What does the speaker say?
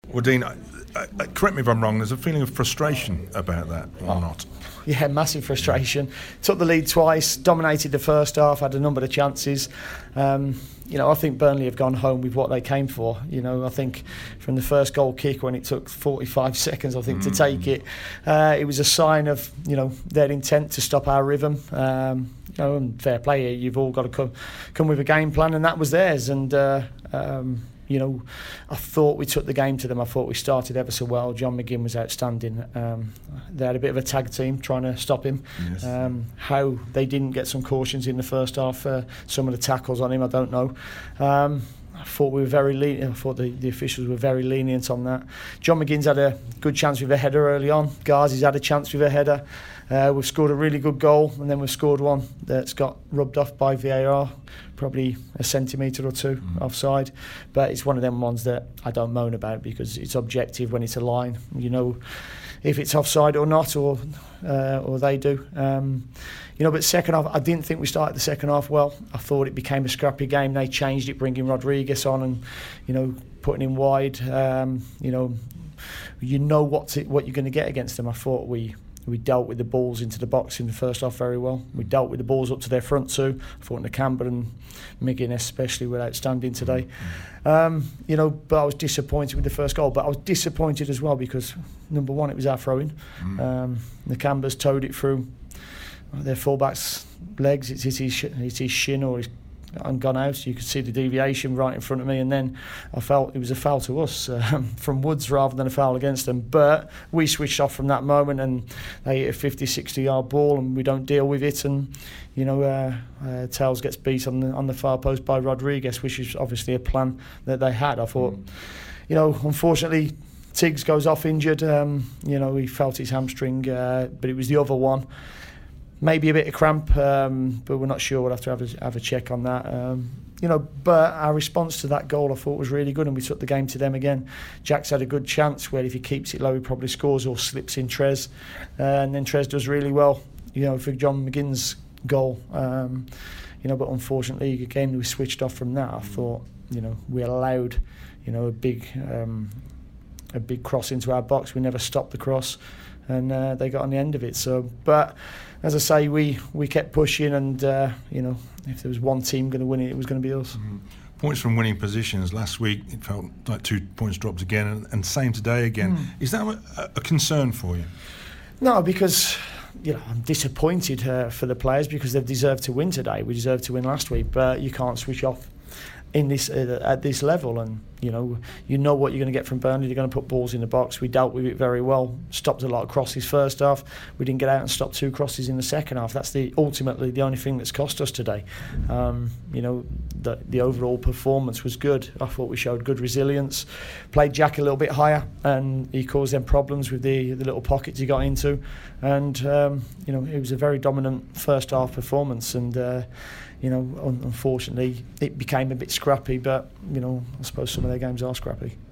Well, Dean, correct me if I'm wrong, there's a feeling of frustration about that, or not? Yeah, massive frustration. Took the lead twice, dominated the first half, had a number of chances. I think Burnley have gone home with what they came for. I think from the first goal kick, when it took 45 seconds, I think, to take it, it was a sign of, their intent to stop our rhythm. And fair play here, you've all got to come with a game plan, and that was theirs. And I thought we took the game to them. I thought we started ever so well. John McGinn was outstanding. They had a bit of a tag team trying to stop him. Yes. How they didn't get some cautions in the first half, some of the tackles on him, I don't know. I thought we were very lenient. I thought the officials were very lenient on that. John McGinn's had a good chance with a header early on. Ghazi's had a chance with a header. We've scored a really good goal, and then we've scored one that's got rubbed off by VAR, probably a centimetre or two offside. But it's one of them ones that I don't moan about, because it's objective when it's a line. If it's offside or not, or they do. But second half, I didn't think we started the second half well. I thought it became a scrappy game. They changed it, bringing Rodriguez on and putting him wide. What you're going to get against them. I thought we dealt with the balls into the box in the first half very well. We dealt with the balls up to their front too. I thought Nakamba and McGinn especially were outstanding today. But I was disappointed with the first goal. But I was disappointed as well because, number one, it was our throw-in. Nakamba's towed it through their fullback's legs. It's his shin or his and gone out. You could see the deviation right in front of me, and then I felt it was a foul to us from Woods rather than a foul against them. But we switched off from that moment, and they hit a 50-60 yard ball, and we don't deal with it. And Tales gets beat on the far post by Rodriguez, which is obviously a plan that they had. I thought, unfortunately, Tiggs goes off injured. He felt his hamstring, but it was the other one. Maybe a bit of cramp, but we're not sure. We'll have to have a check on that. But our response to that goal I thought was really good, and we took the game to them again. Jack's had a good chance where if he keeps it low, he probably scores or slips in Trez. And then Trez does really well, for John McGinn's goal. But unfortunately, again, we switched off from that. I thought, we allowed, a big cross into our box. We never stopped the cross, and they got on the end of it. So, but as I say, we kept pushing, and if there was one team going to win it, it was going to be us. Points from winning positions. Last week it felt like 2 points dropped again, and same today again. Is that a concern for you? No, because I'm disappointed for the players, because they've deserved to win today. We deserved to win last week, but you can't switch off in this at this level, and you know what you're going to get from Burnley. They're going to put balls in the box. We dealt with it very well, stopped a lot of crosses first half. We didn't get out and stop 2 crosses in the second half. That's ultimately the only thing that's cost us today. The overall performance was good. I thought we showed good resilience, played Jack a little bit higher, and he caused them problems with the little pockets he got into, and it was a very dominant first half performance, and unfortunately, it became a bit scrappy, but, I suppose some of their games are scrappy.